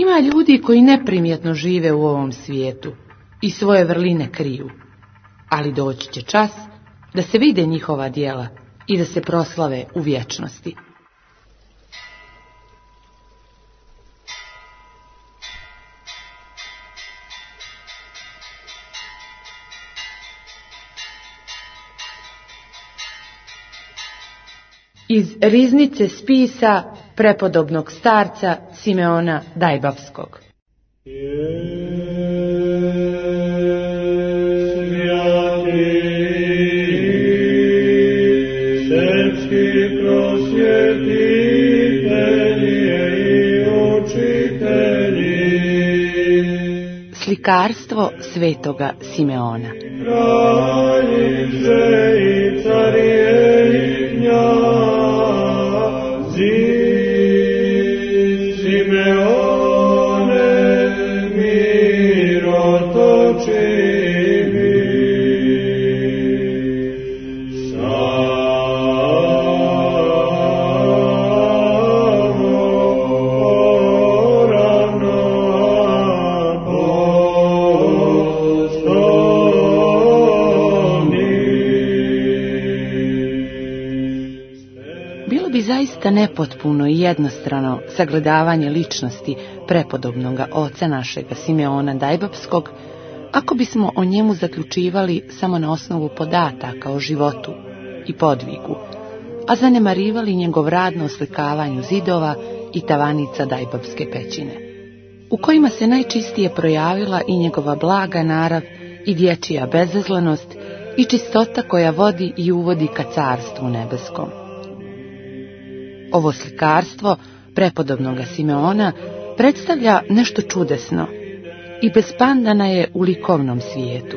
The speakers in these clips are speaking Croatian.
Ima ljudi koji neprimjetno žive u ovom svijetu i svoje vrline kriju, ali doći će čas da se vide njihova djela i da se proslave u vječnosti. Iz riznice spisa prepodobnog starca Simeona Dajbavskog. Slikarstvo svetoga Simeona. Zaista nepotpuno i jednostrano sagledavanje ličnosti prepodobnoga oca našega Simeona Dajbavskog, ako bismo o njemu zaključivali samo na osnovu podataka o životu i podvigu, a zanemarivali njegov rad na oslikavanju zidova i tavanica Dajbavske pećine, u kojima se najčistije projavila i njegova blaga narav i dječja bezazlenost i čistota koja vodi i uvodi ka carstvu nebeskom. Ovo slikarstvo prepodobnoga Simeona predstavlja nešto čudesno i bez pandana je u likovnom svijetu.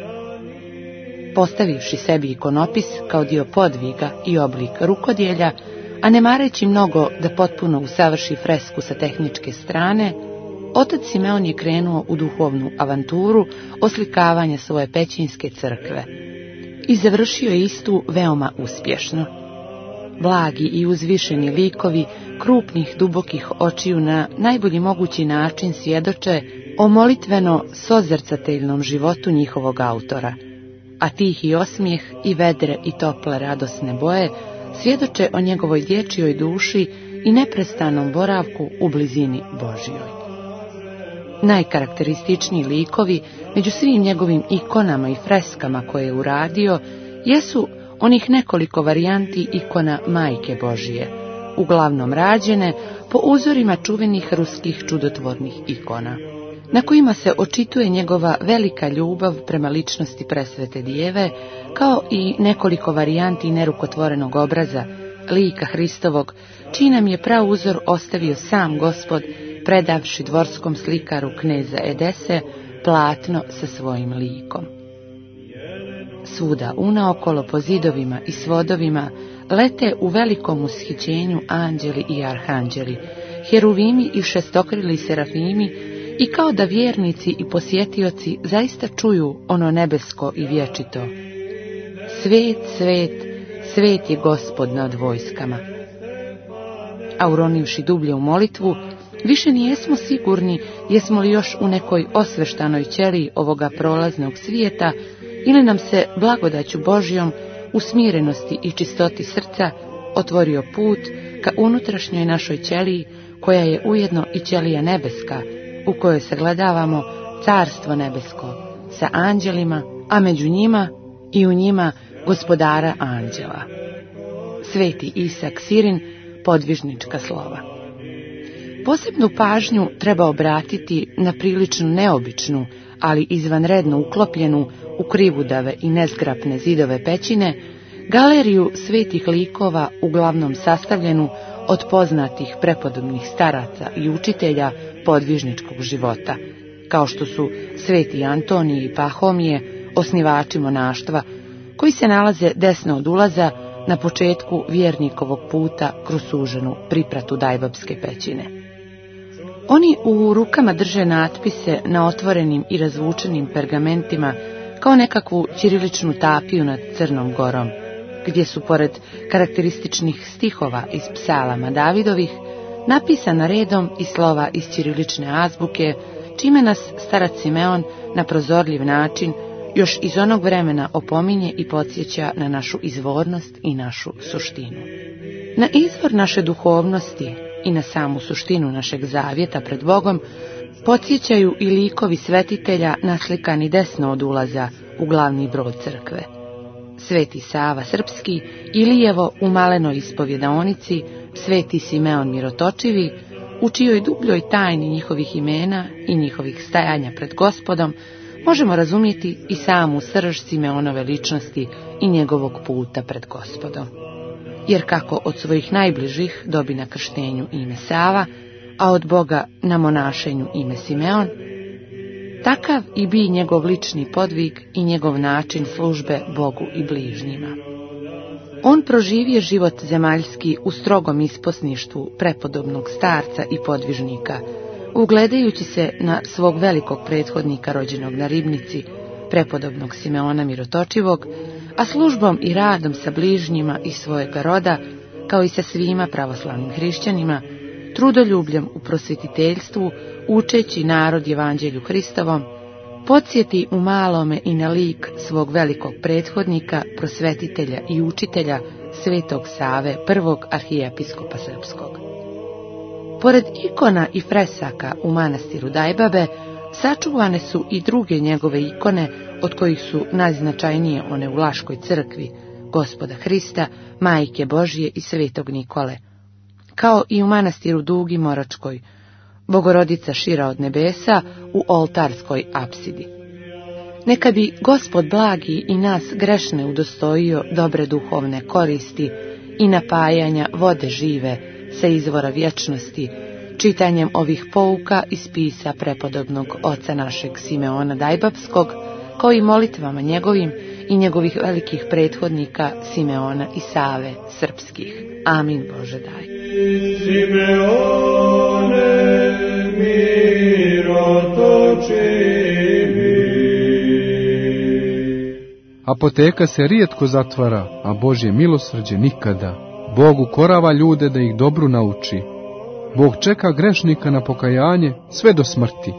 Postavivši sebi ikonopis kao dio podviga i oblik rukodjelja, a ne mareći mnogo da potpuno usavrši fresku sa tehničke strane, otac Simeon je krenuo u duhovnu avanturu oslikavanja svoje pećinske crkve i završio je istu veoma uspješno. Blagi i uzvišeni likovi krupnih dubokih očiju na najbolji mogući način svjedoče o molitveno sozrcateljnom životu njihovog autora, a tihi osmijeh i vedre i tople radosne boje svjedoče o njegovoj dječjoj duši i neprestanom boravku u blizini Božjoj. Najkarakterističniji likovi među svim njegovim ikonama i freskama koje je uradio jesu onih nekoliko varijanti ikona Majke Božije, uglavnom rađene po uzorima čuvenih ruskih čudotvornih ikona, na kojima se očituje njegova velika ljubav prema ličnosti presvete djeve, kao i nekoliko varijanti nerukotvorenog obraza, lika Hristovog, čiji nam je prauzor ostavio sam Gospod, predavši dvorskom slikaru kneza Edese platno sa svojim likom. Svuda unaokolo po zidovima i svodovima lete u velikom ushićenju anđeli i arhanđeli, heruvimi i šestokrili serafimi, i kao da vjernici i posjetioci zaista čuju ono nebesko i vječito: Svet, svet, svet je Gospod nad vojskama. A uronivši dublje u molitvu, više nijesmo sigurni jesmo li još u nekoj osveštanoj ćeliji ovoga prolaznog svijeta, ili nam se blagodaću Božjom u smirenosti i čistoti srca otvorio put ka unutrašnjoj našoj ćeliji, koja je ujedno i ćelija nebeska, u kojoj sagledavamo carstvo nebesko sa anđelima, a među njima i u njima gospodara anđela. Sveti Isak Sirin, podvižnička slova. Posebnu pažnju treba obratiti na prilično neobičnu, ali izvanredno uklopljenu u krivudave i nezgrapne zidove pećine, galeriju svetih likova, uglavnom sastavljenu od poznatih prepodobnih staraca i učitelja podvižničkog života, kao što su sveti Antonije i Pahomije, osnivači monaštva, koji se nalaze desno od ulaza na početku vjernikovog puta kroz suženu pripratu Dajbavske pećine. Oni u rukama drže natpise na otvorenim i razvučenim pergamentima kao nekakvu ćiriličnu tapiju nad Crnom Gorom, gdje su pored karakterističnih stihova iz psalama Davidovih napisana redom iz slova iz ćirilične azbuke, čime nas starac Simeon na prozorljiv način još iz onog vremena opominje i podsjeća na našu izvornost i našu suštinu. Na izvor naše duhovnosti i na samu suštinu našeg zavjeta pred Bogom podsjećaju i likovi svetitelja naslikani desno od ulaza u glavni brod crkve. Sveti Sava Srpski, Ilijevo u malenoj ispovjedaonici, Sveti Simeon Mirotočivi, u čijoj dubljoj tajni njihovih imena i njihovih stajanja pred Gospodom možemo razumjeti i samu srž Simeonove ličnosti i njegovog puta pred Gospodom. Jer kako od svojih najbližih dobi na krštenju ime Sava, a od Boga na monašenju ime Simeon, takav i bi njegov lični podvig i njegov način službe Bogu i bližnjima. On proživio život zemaljski u strogom isposništvu prepodobnog starca i podvižnika, ugledajući se na svog velikog prethodnika rođenog na Ribnici, prepodobnog Simeona Mirotočivog, a službom i radom sa bližnjima iz svojega roda, kao i sa svima pravoslavnim hrišćanima, trudoljubljem u prosvjetiteljstvu, učeći narod Evanđelju Hristovom, podsjeti u malome i na lik svog velikog prethodnika, prosvetitelja i učitelja, Svetog Save, prvog arhijepiskopa srpskog. Pored ikona i fresaka u manastiru Dajbabe, sačuvane su i druge njegove ikone, od kojih su najznačajnije one u Laškoj crkvi, Gospoda Hrista, Majke Božje i Svetog Nikole, kao i u manastiru Dugi Moračkoj, Bogorodica šira od nebesa u oltarskoj apsidi. Neka bi Gospod blagi i nas grešne udostojio dobre duhovne koristi i napajanja vode žive sa izvora vječnosti, čitanjem ovih pouka iz spisa prepodobnog oca našeg Simeona Dajbapskog, kao i molitvama njegovim i njegovih velikih prethodnika Simeona i Save Srpskih. Amin Bože daj. Simeone Mirotočivi. Apoteka se rijetko zatvara, a Božje milosrđe nikada. Bog ukorava ljude da ih dobru nauči. Bog čeka grešnika na pokajanje sve do smrti.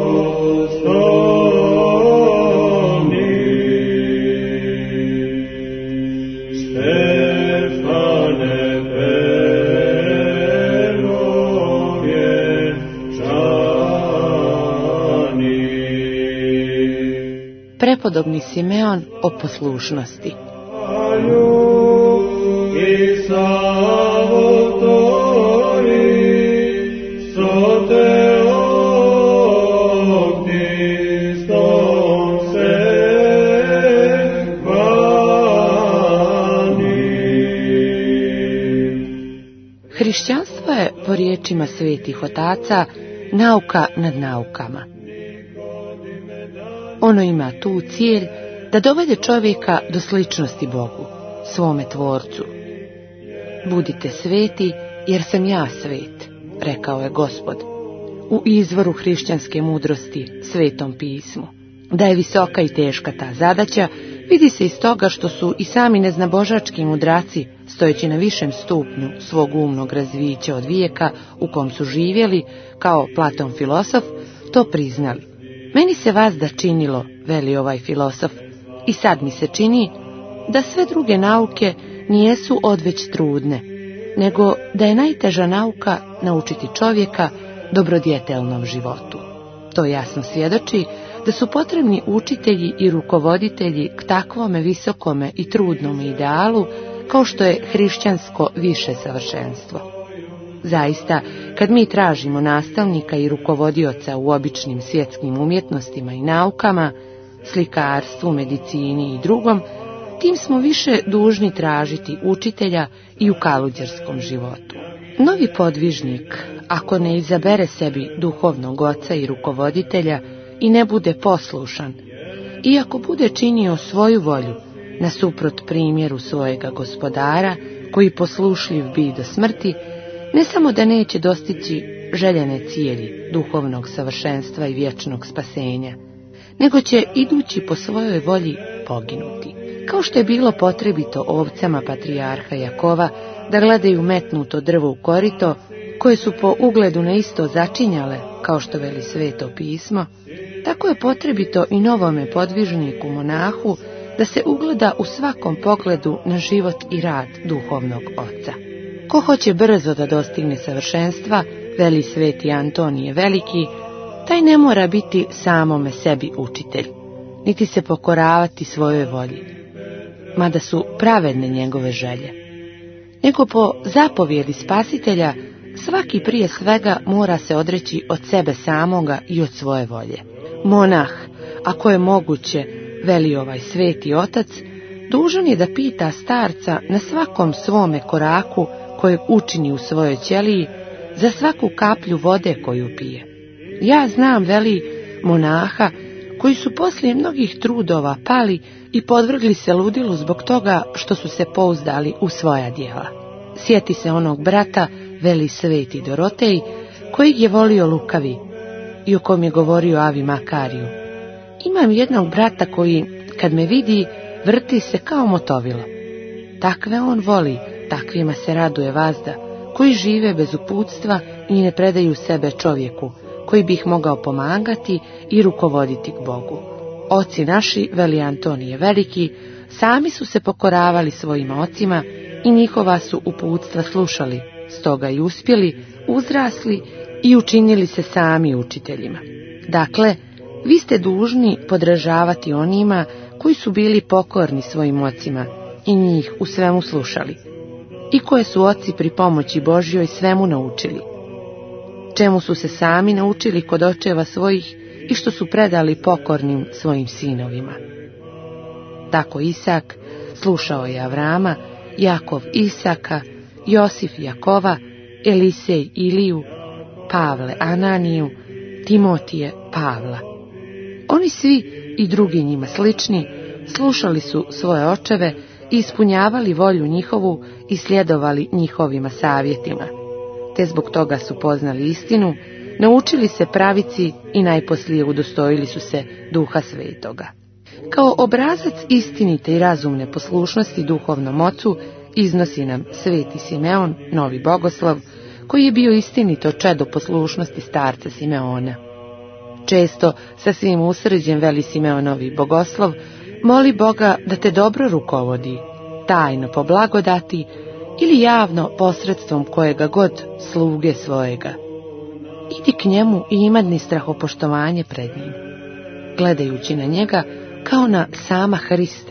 Prepodobni Simeon o poslušnosti. Hrišćanstvo je, po riječima svetih otaca, nauka nad naukama. Ono ima tu cilj da dovede čovjeka do sličnosti Bogu, svome tvorcu. Budite sveti, jer sam ja svet, rekao je Gospod, u izvoru hrišćanske mudrosti, Svetom pismu. Da je visoka i teška ta zadaća, vidi se iz toga što su i sami neznabožački mudraci, stojeći na višem stupnju svog umnog razvića od vijeka u kom su živjeli, kao Platon filosof, to priznali. Meni se vazda činilo, veli ovaj filosof, i sad mi se čini, da sve druge nauke nijesu odveć trudne, nego da je najteža nauka naučiti čovjeka dobrodjetelnom životu. To jasno svjedoči da su potrebni učitelji i rukovoditelji k takvome visokome i trudnome idealu, kao što je hrišćansko više savršenstvo. Zaista, kad mi tražimo nastavnika i rukovodioca u običnim svjetskim umjetnostima i naukama, slikarstvu, medicini i drugom, tim smo više dužni tražiti učitelja i u kaluđerskom životu. Novi podvižnik, ako ne izabere sebi duhovnog oca i rukovoditelja i ne bude poslušan, i ako bude činio svoju volju nasuprot primjeru svojega gospodara, koji poslušljiv bi do smrti, ne samo da neće dostići željene cijelji duhovnog savršenstva i vječnog spasenja, nego će, idući po svojoj volji, poginuti. Kao što je bilo potrebito ovcama patrijarha Jakova da gledaju metnuto drvo u korito, koje su po ugledu na isto začinjale, kao što veli Sveto pismo, tako je potrebito i novome podvižniku monahu da se ugleda u svakom pogledu na život i rad duhovnog oca. Ko hoće brzo da dostigne savršenstva, veli Sveti Antonije Veliki, taj ne mora biti samome sebi učitelj, niti se pokoravati svojoj volji, mada su pravedne njegove želje, nego po zapovjedi Spasitelja svaki prije svega mora se odreći od sebe samoga i od svoje volje. Monah, ako je moguće, veli ovaj Sveti Otac, dužan je da pita starca na svakom svome koraku kojeg učini u svojoj ćeliji, za svaku kaplju vode koju pije. Ja znam, veli, monaha koji su poslije mnogih trudova pali i podvrgli se ludilu zbog toga što su se pouzdali u svoja djela. Sjeti se onog brata, veli Sveti Dorotej, kojeg je volio lukavi i o kom je govorio Avi Makariju. Imam jednog brata koji, kad me vidi, vrti se kao motovilo. Takve on voli, takvima se raduje vazda, koji žive bez uputstva i ne predaju sebe čovjeku, koji bi ih mogao pomagati i rukovoditi k Bogu. Oci naši, veli Antonije Veliki, sami su se pokoravali svojim ocima i njihova su uputstva slušali, stoga i uspjeli, uzrasli i učinili se sami učiteljima. Dakle, vi ste dužni podržavati onima koji su bili pokorni svojim ocima i njih u svemu slušali, i koje su oci pri pomoći Božjoj svemu naučili, čemu su se sami naučili kod očeva svojih i što su predali pokornim svojim sinovima. Tako Isak slušao je Avrama, Jakov Isaka, Josif Jakova, Elisej Iliju, Pavle Ananiju, Timotije Pavla. Oni svi i drugi njima slični slušali su svoje očeve i ispunjavali volju njihovu i sljedovali njihovima savjetima, te zbog toga su poznali istinu, naučili se pravici i najposlije udostojili su se Duha Svetoga. Kao obrazac istinite i razumne poslušnosti duhovnom ocu iznosi nam Sveti Simeon, novi bogoslov, koji je bio istinito čedo poslušnosti starca Simeona. Često, sa svim usrđem, veli Simeonovi bogoslov, moli Boga da te dobro rukovodi, tajno po blagodati ili javno posredstvom kojega god sluge svojega. Idi k njemu i imadni strahopoštovanje pred njim, gledajući na njega kao na sama Hrista,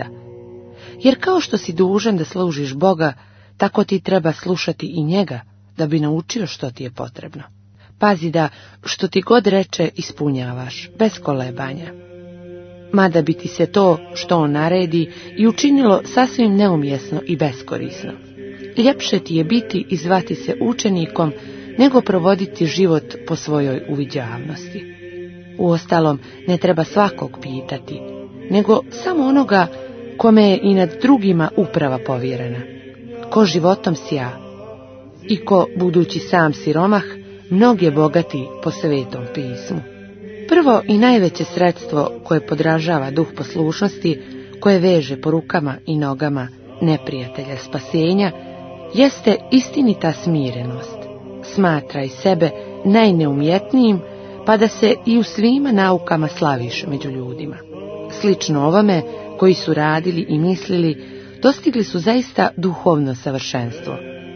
jer kao što si dužan da služiš Boga, tako ti treba slušati i njega, da bi naučio što ti je potrebno. Pazi da što ti god reče ispunjavaš, bez kolebanja. Mada bi ti se to što on naredi i učinilo sasvim neumjesno i beskorisno. Ljepše ti je biti i zvati se učenikom, nego provoditi život po svojoj uviđavnosti. Uostalom, ne treba svakog pitati, nego samo onoga kome je i nad drugima uprava povjerena, ko životom sja i ko, budući sam siromah, mnoge bogati po Svetom pismu. Prvo i najveće sredstvo koje podražava duh poslušnosti, koje veže po rukama i nogama neprijatelja spasenja, jeste istinita smirenost. Smatraj sebe najneumjetnijim, pa da se i u svima naukama slaviš među ljudima. Slično ovome, koji su radili i mislili, dostigli su zaista duhovno savršenstvo.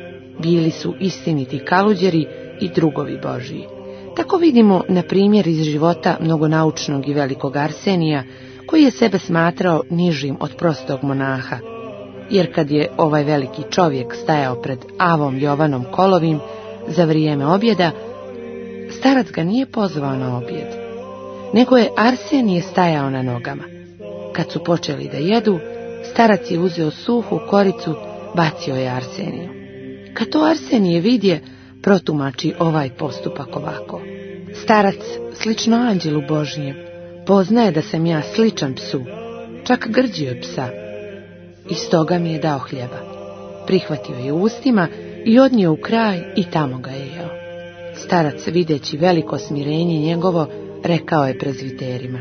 Bili su istiniti kaluđeri i drugovi Božiji. Tako vidimo na primjer iz života mnogonaučnog i velikog Arsenija, koji je sebe smatrao nižim od prostog monaha, jer kad je ovaj veliki čovjek stajao pred Avom Jovanom Kolovim za vrijeme objeda, starac ga nije pozvao na objed, nego je Arsenije stajao na nogama. Kad su počeli da jedu, starac je uzeo suhu koricu, bacio je Arseniju. Kad to Arsenije vidje, protumači ovaj postupak ovako: starac, slično anđelu Božjem, poznaje da sam ja sličan psu, čak grđi od psa, i stoga mi je dao hljeba. Prihvatio je ustima i odnio u kraj i tamo ga je jeo. Starac, videći veliko smirenje njegovo, rekao je prezviterima: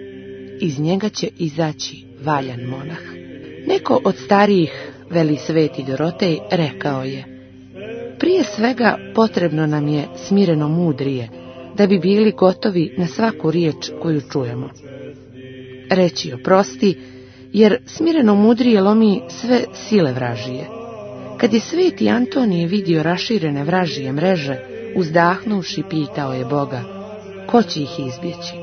iz njega će izaći valjan monah. Neko od starijih, veli Sveti Dorotej, rekao je: prije svega potrebno nam je smireno mudrije, da bi bili gotovi na svaku riječ koju čujemo. Reći oprosti, jer smireno mudrije lomi sve sile vražije. Kad je sveti Antonije vidio raširene vražije mreže, uzdahnuši pitao je Boga, ko će ih izbjeći?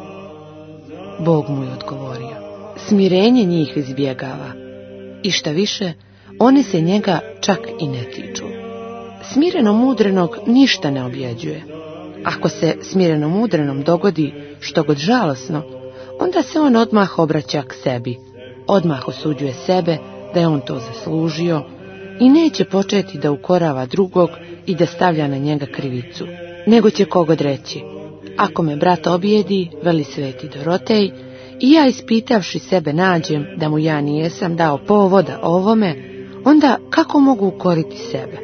Bog mu je odgovorio, smirenje njih izbjegava, i šta više, one se njega čak i ne tiču. Smireno mudrenog ništa ne objeđuje. Ako se smireno mudrenom dogodi što god žalosno, onda se on odmah obraća k sebi, odmah osuđuje sebe da je on to zaslužio i neće početi da ukorava drugog i da stavlja na njega krivicu, nego će kogod reći, ako me brat objedi, veli sveti Dorotej, i ja ispitavši sebe nađem da mu ja nijesam dao povoda ovome, onda kako mogu ukoriti sebe?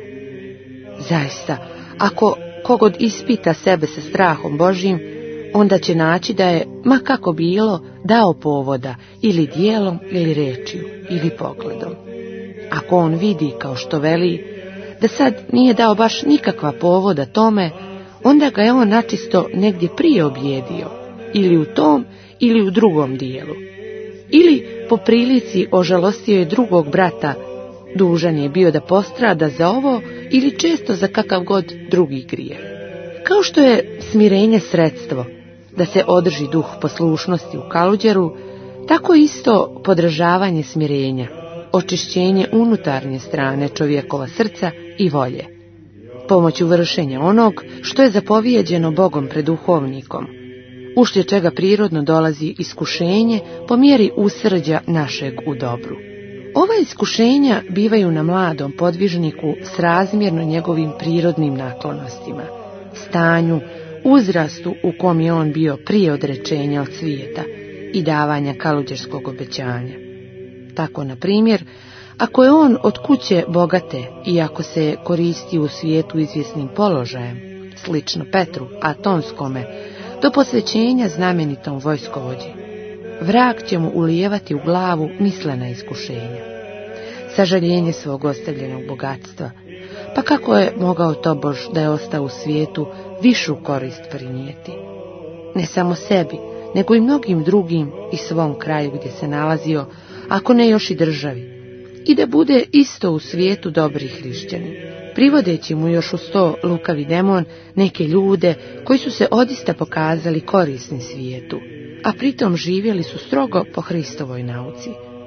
Zaista, ako kogod ispita sebe sa strahom Božjim, onda će naći da je, ma kako bilo, dao povoda ili djelom ili rečju ili pogledom. Ako on vidi, kao što veli, da sad nije dao baš nikakva povoda tome, onda ga je on načisto negdje prije objedio, ili u tom ili u drugom dijelu. Ili po prilici ožalostio je drugog brata, dužan je bio da postrada za ovo ili često za kakav god drugi grijeh. Kao što je smirenje sredstvo da se održi duh poslušnosti u kaluđeru, tako isto podržavanje smirenja, očišćenje unutarnje strane čovjekova srca i volje, pomoću vršenja onog što je zapovijeđeno Bogom pred duhovnikom, ušlje čega prirodno dolazi iskušenje po mjeri usrđa našeg u dobru. Ova iskušenja bivaju na mladom podvižniku srazmjerno njegovim prirodnim naklonostima, stanju, uzrastu u kom je on bio prije odrečenja od svijeta i davanja kaluđerskog obećanja. Tako, na primjer, ako je on od kuće bogate i ako se koristi u svijetu izvjesnim položajem, slično Petru Atonskome, do posvećenja znamenitom vojskovođi, vrag će mu ulijevati u glavu mislena iskušenja, sažaljenje svog ostavljenog bogatstva, pa kako je mogao tobož da je ostao u svijetu višu korist prinijeti, ne samo sebi, nego i mnogim drugim i svom kraju gdje se nalazio, ako ne još i državi, i da bude isto u svijetu dobri hrišćani, privodeći mu još uz to lukavi demon neke ljude koji su se odista pokazali korisni svijetu, a pritom živjeli su strogo po Hristovoj nauci.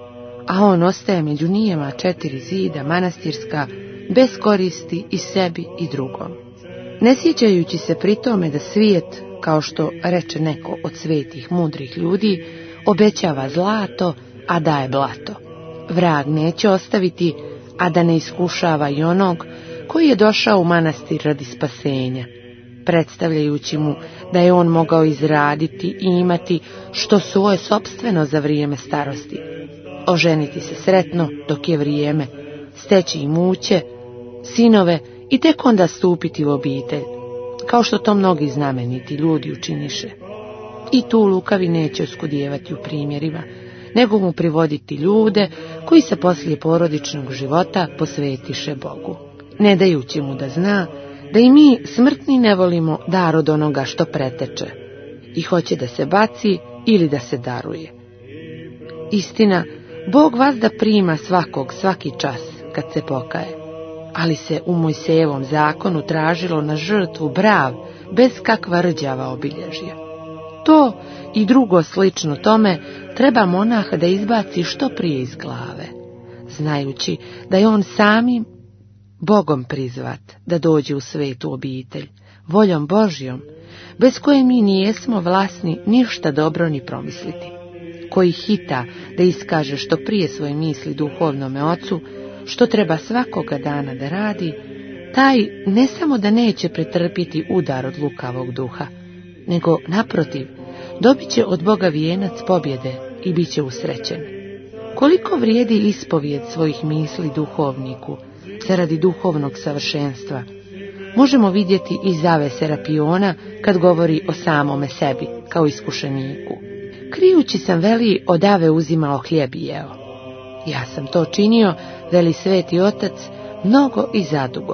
A on ostaje među njima 4 zida manastirska, bez koristi i sebi i drugom, ne sjećajući se pri tome da svijet, kao što reče neko od svetih mudrih ljudi, obećava zlato, a daje blato. Vrag neće ostaviti, a da ne iskušava i onog koji je došao u manastir radi spasenja, predstavljajući mu da je on mogao izraditi i imati što svoje sopstveno za vrijeme starosti, oženiti se sretno dok je vrijeme, steći imuće, sinove i tek onda stupiti u obitelj, kao što to mnogi znameniti ljudi učiniše. I tu lukavi neće oskudijevati u primjerima, nego mu privoditi ljude koji se poslije porodičnog života posvetiše Bogu, ne dajući mu da zna da i mi smrtni ne volimo dar od onoga što preteče i hoće da se baci ili da se daruje. Istina, Bog vazda prima svakog svaki čas kad se pokaje, ali se u Mojsejevom zakonu tražilo na žrtvu brav bez kakva rđava obilježja. To i drugo slično tome treba monah da izbaci što prije iz glave, znajući da je on samim Bogom prizvat da dođe u svetu obitelj, voljom Božjom, bez koje mi nijesmo vlasni ništa dobro ni promisliti, koji hita da iskaže što prije svoje misli duhovnome ocu, što treba svakoga dana da radi, taj ne samo da neće pretrpiti udar od lukavog duha, nego naprotiv, dobit će od Boga vijenac pobjede i bit će usrećen. Koliko vrijedi ispovijed svojih misli duhovniku, zaradi duhovnog savršenstva, možemo vidjeti iz Ave Serapiona kad govori o samome sebi kao iskušeniku. Krijući sam, veli, od Ave uzimao hljeb i jeo. Ja sam to činio, veli sveti otac, mnogo i zadugo,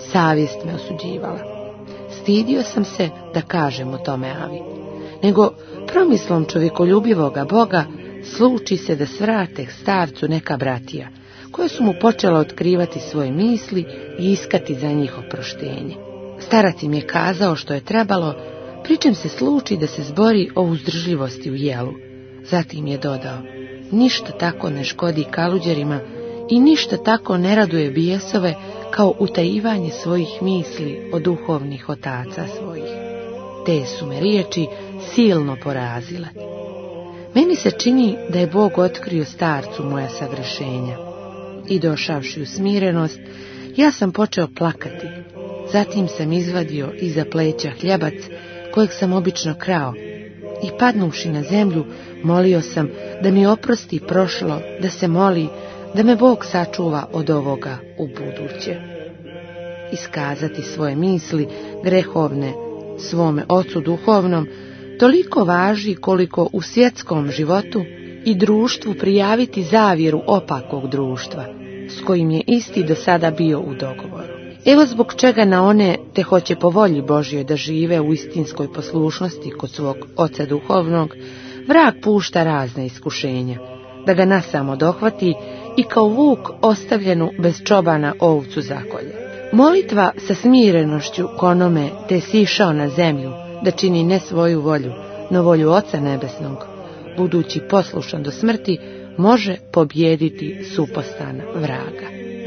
savjest me osuđivala. Stidio sam se da kažem o tome Avi, nego promislom čovjekoljubivoga Boga sluči se da svrate starcu neka bratija, koje su mu počela otkrivati svoje misli i iskati za njih oproštenje. Starac im je kazao što je trebalo, pričem se sluči da se zbori o uzdržljivosti u jelu. Zatim je dodao, ništa tako ne škodi kaluđerima i ništa tako ne raduje bijesove kao utajivanje svojih misli od duhovnih otaca svojih. Te su me riječi silno porazile. Meni se čini da je Bog otkrio starcu moja sagrešenja. I došavši u smirenost, ja sam počeo plakati. Zatim sam izvadio iza pleća hljebac kojeg sam obično krao i padnuvši na zemlju molio sam da mi oprosti prošlo, da se moli da me Bog sačuva od ovoga u buduće. Iskazati svoje misli grehovne svome ocu duhovnom toliko važi koliko u svjetskom životu i društvu prijaviti zavjeru opakog društva, s kojim je isti do sada bio u dogovoru. Evo zbog čega na one te hoće po volji Božjoj da žive u istinskoj poslušnosti kod svog oca duhovnog, vrag pušta razne iskušenja, da ga nasamo dohvati i kao vuk ostavljenu bez čobana ovcu zakolje. Molitva sa smirenošću konome te sišao na zemlju, da čini ne svoju volju, no volju Oca nebesnog, budući poslušan do smrti, može pobijediti supostana vraga.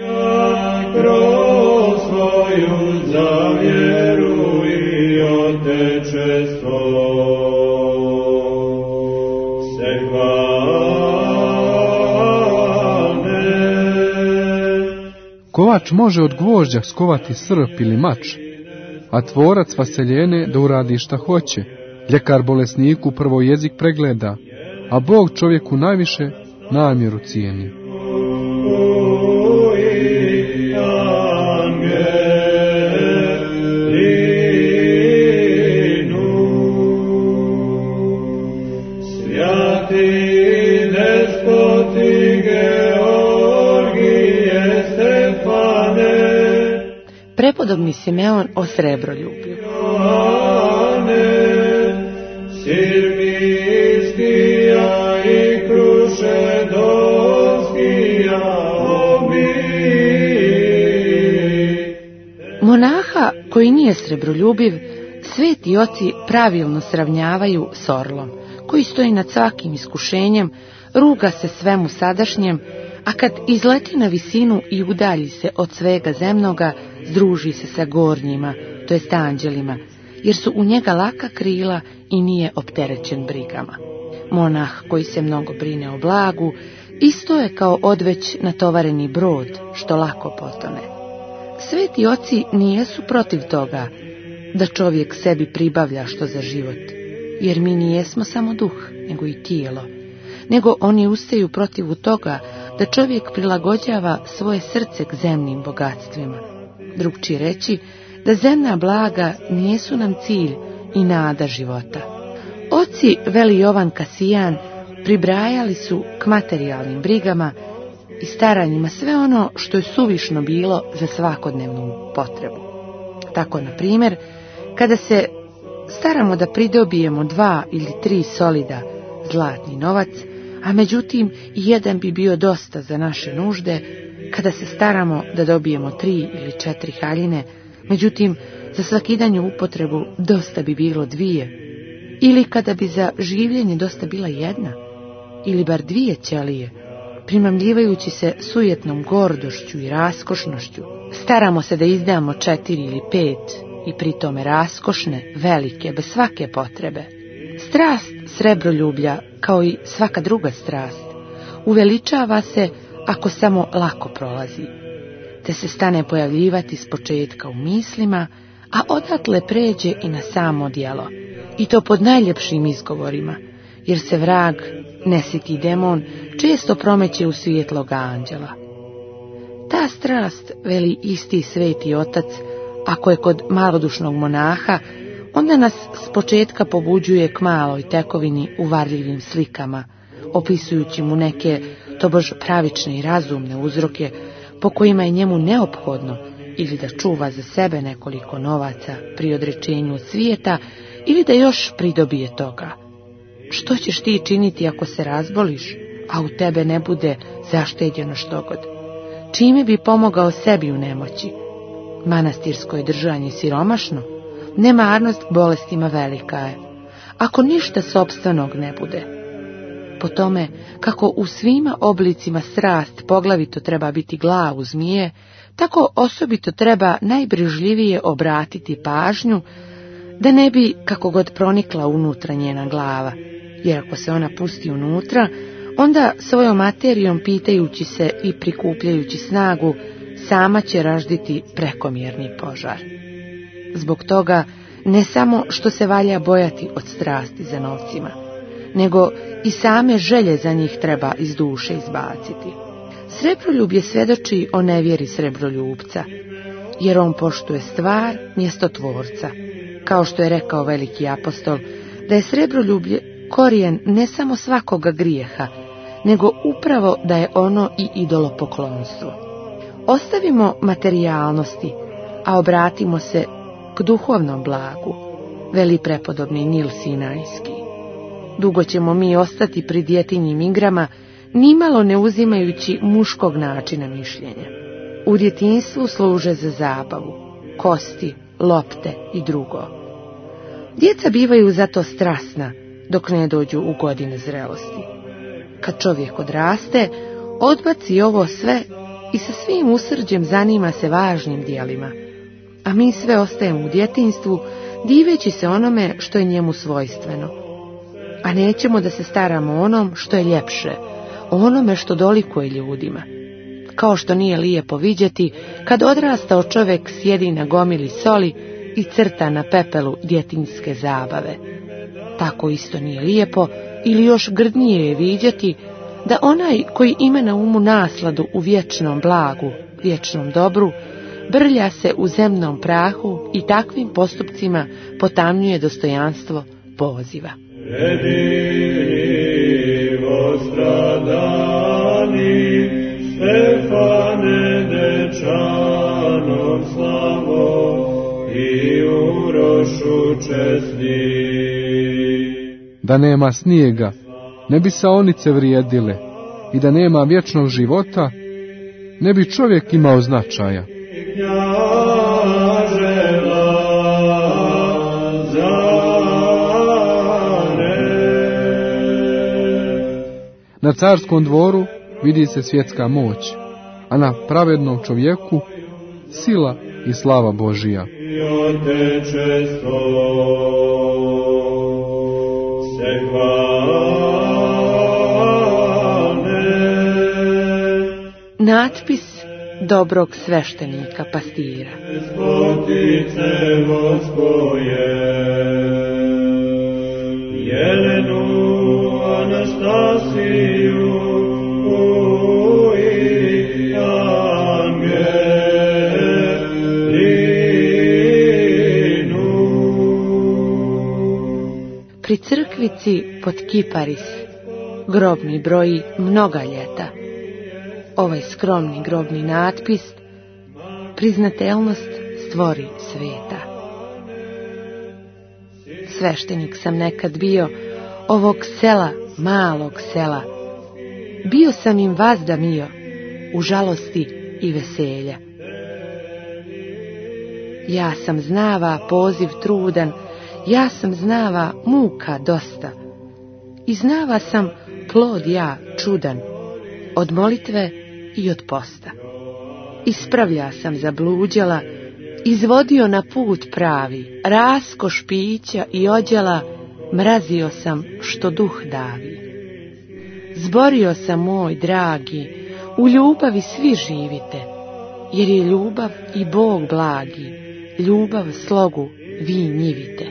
Kroz svoju zavjeru i otečestvo se hvale. Kovač može od gvožđa skovati srp ili mač, a tvorac vaseljene da uradi šta hoće. Ljekar bolesniku prvo jezik pregleda, a Bog čovjeku najviše namjeru cijeni. Prepodobni Simeon o srebroljublju. Monaha koji nije srebroljubiv, sveti oci pravilno sravnjavaju s orlom, koji stoji nad svakim iskušenjem, ruga se svemu sadašnjem, a kad izleti na visinu i udalji se od svega zemnoga, združi se sa gornjima, to jest anđelima, jer su u njega laka krila i nije opterećen brigama. Monah koji se mnogo brine o blagu, isto je kao odveć natovareni brod, što lako potone. Sveti oci nijesu protiv toga da čovjek sebi pribavlja što za život, jer mi nijesmo samo duh, nego i tijelo, nego oni ustaju protiv toga da čovjek prilagođava svoje srce k zemnim bogatstvima. Drugčije reći, da zemna blaga nijesu nam cilj i nada života. Oci, veli Jovan Kasijan, pribrajali su k materijalnim brigama i staranjima sve ono što je suvišno bilo za svakodnevnu potrebu. Tako, na primjer, kada se staramo da pridobijemo 2 ili 3 solida zlatni novac, a međutim i jedan bi bio dosta za naše nužde, kada se staramo da dobijemo 3 ili 4 haljine, međutim za svakidanju upotrebu dosta bi bilo 2, ili kada bi za življenje dosta bila 1, ili bar 2 ćelije, primamljivajući se sujetnom gordošću i raskošnošću, staramo se da izdamo 4 ili 5, i pri tome raskošne, velike, bez svake potrebe. Strast srebroljublja, kao i svaka druga strast, uveličava se ako samo lako prolazi, te se stane pojavljivati s početka u mislima, a odatle pređe i na samo djelo, i to pod najljepšim izgovorima, jer se vrag, nesiti demon, često promeće u svijetloga anđela. Ta strast, veli isti sveti otac, ako je kod malodušnog monaha, onda nas s početka pobuđuje k maloj tekovini u varljivim slikama, opisujući mu neke tobož pravične i razumne uzroke, po kojima je njemu neophodno ili da čuva za sebe nekoliko novaca pri odrečenju svijeta, ili da još pridobije toga. Što ćeš ti činiti ako se razboliš, a u tebe ne bude zašteđeno štogod? Čime bi pomogao sebi u nemoći? Manastirsko je držanje siromašno, nemarnost k bolestima velika je, ako ništa sopstvenog ne bude. Po tome, kako u svima oblicima strast poglavito treba biti glavu zmije, tako osobito treba najbrižljivije obratiti pažnju, da ne bi kako god pronikla unutra njena glava, jer ako se ona pusti unutra, onda svojom materijom pitajući se i prikupljajući snagu, sama će ražditi prekomjerni požar. Zbog toga, ne samo što se valja bojati od strasti za novcima, nego i same želje za njih treba iz duše izbaciti. Srebroljublje svjedoči o nevjeri srebroljubca, jer on poštuje stvar mjesto tvorca, kao što je rekao veliki apostol, da je srebroljublje korijen ne samo svakoga grijeha, nego upravo da je ono i idolopoklonstvo. Ostavimo materijalnosti, a obratimo se k duhovnom blagu, veli prepodobni Nil Sinajski. Dugo ćemo mi ostati pri djetinjim igrama, nimalo ne uzimajući muškog načina mišljenja. U djetinjstvu služe za zabavu, kosti, lopte i drugo. Djeca bivaju zato strasna, dok ne dođu u godine zrelosti. Kad čovjek odraste, odbaci ovo sve i sa svim usrđem zanima se važnim dijelima, a mi sve ostajemo u djetinjstvu, diveći se onome što je njemu svojstveno. A nećemo da se staramo o onom što je ljepše, o onome što dolikuje ljudima. Kao što nije lijepo vidjeti kad odrastao čovjek sjedi na gomili soli i crta na pepelu djetinjske zabave. Tako isto nije lijepo ili još grdnije je vidjeti da onaj koji ima na umu nasladu u vječnom blagu, vječnom dobru, brlja se u zemnom prahu i takvim postupcima potamnjuje dostojanstvo poziva. Jedinivo stradani, Stefane dečanom slavo i urošu česni. Da nema snijega, ne bi saonice vrijedile, i da nema vječnog života, ne bi čovjek imao značaja. Na carskom dvoru vidi se svjetska moć, a na pravednom čovjeku sila i slava Božija. Natpis dobrog sveštenika pastira. Jelenu Anastasiju i Angelinu. Pri crkvici pod Kiparis grobni broji mnoga ljeta. Ovaj skromni grobni natpis priznateljnost stvori sveta. Sveštenik sam nekad bio ovog sela, malog sela. Bio sam im vazda mio, u žalosti i veselja. Ja sam znava poziv trudan, ja sam znava muka dosta. I znava sam plod ja čudan, od molitve i od posta. Ispravlja sam zabluđala, izvodio na put pravi, raskoš pića i ođela, mrazio sam što duh davi. Zborio sam moj dragi, u ljubavi svi živite, jer je ljubav i Bog blagi, ljubav slogu vi njivite.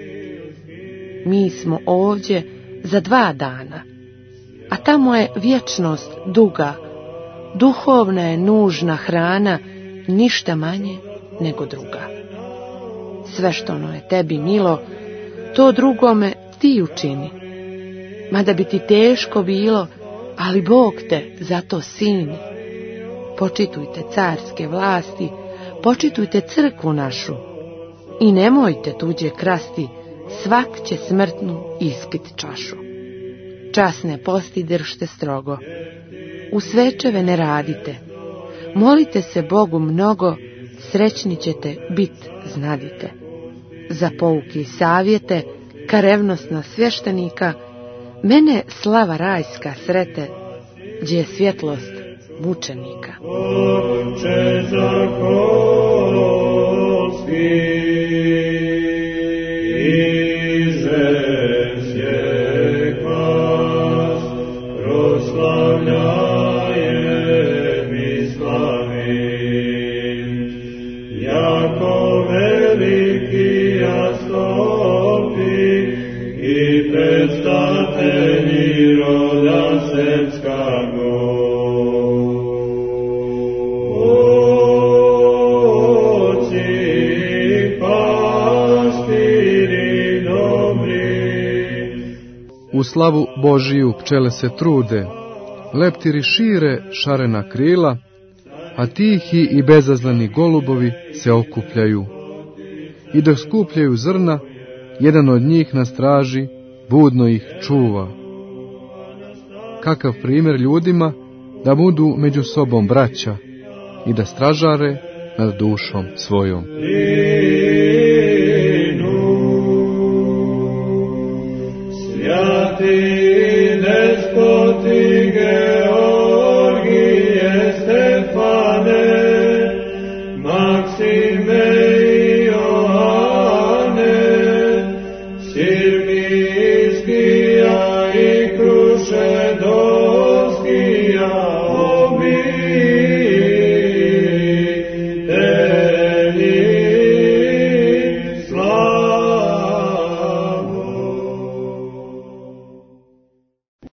Mi smo ovdje za 2 dana, a tamo je vječnost duga, duhovna je nužna hrana, ništa manje nego druga. Sve što ono je tebi milo, to drugome ti učini. Mada bi ti teško bilo, ali Bog te zato sini. Počitujte carske vlasti, počitujte crkvu našu i nemojte tuđe krasti, svak će smrtnu ispit čašu. Časne posti držte strogo, u svečeve ne radite, molite se Bogu mnogo, srećni ćete bit, znadite. Za pouke i savjete, ka revnosna svještenika, mene slava rajska srete, gdje je svjetlost mučenika. Oče zakonski, izemsje klas, proslavljajem i slavim, jako veliki jastopi i predstavljeni roda srpskog. U slavu Božiju pčele se trude, leptiri šire šarena krila, a tihi i bezazleni golubovi se okupljaju. I dok skupljaju zrna, jedan od njih na straži budno ih čuva. Kakav primjer ljudima da budu među sobom braća i da stražare nad dušom svojom. Svjati